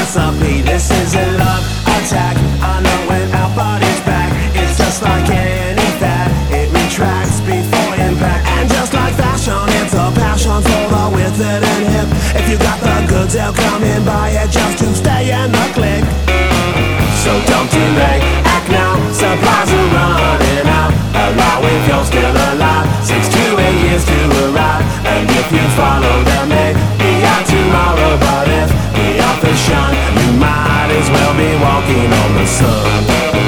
recipe. This is a love attack. I know when our body's back, it's just like any fad. It retracts before impact. And just like fashion, it's a passion for the withered and hip. If you got the goods, they'll come in, buy it just to stay in the clique. So don't delay, act now, supplies are running out. Allow if you're still alive, 6 to 8 years to arrive. And if you follow them, maybe out tomorrow. But if the authors shine, you might as well be walking on the sun.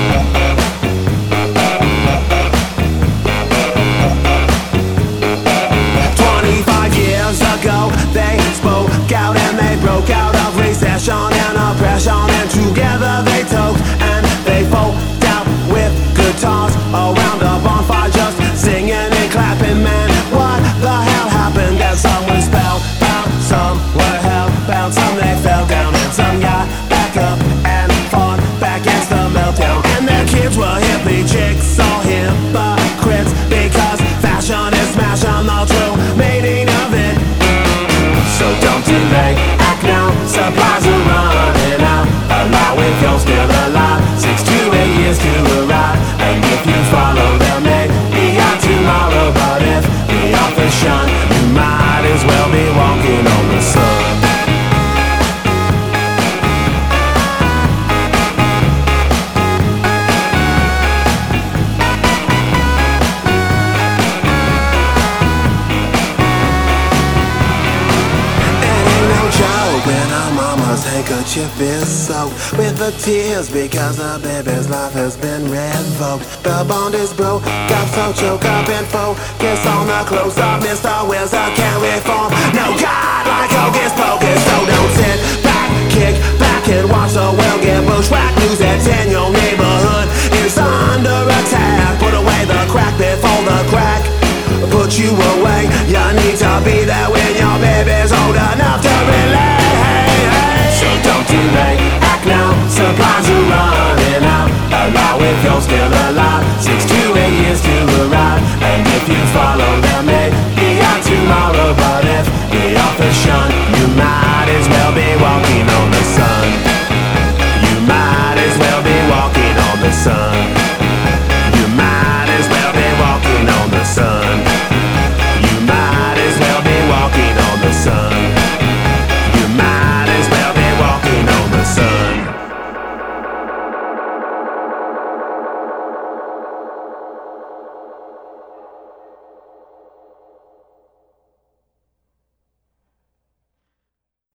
25 years ago, they spoke out and they broke out of recession and oppression. And together they talked and they folked out with guitars around a bonfire, just singing and clapping. Man, what the hell happened? That some were spellbound, some were hellbound, some they fell down, and some got back up and fought back against the meltdown. And their kids were hippie chicks or hypocrites, because fashion is smashing the true meaning of it. So don't delay, act now, supplies are running out. Allow if you're still alive, 6 to 8 years to arrive. And if you follow them, maybe out tomorrow. But if the authors shine, you might as well be walking on the sun. When our mama's handkerchief is soaked with the tears because the baby's life has been revoked. The bond is broke, got so choked up and focus on the close-up. Mr. Wills, I can't reform. No God like Hocus Pocus, so don't sit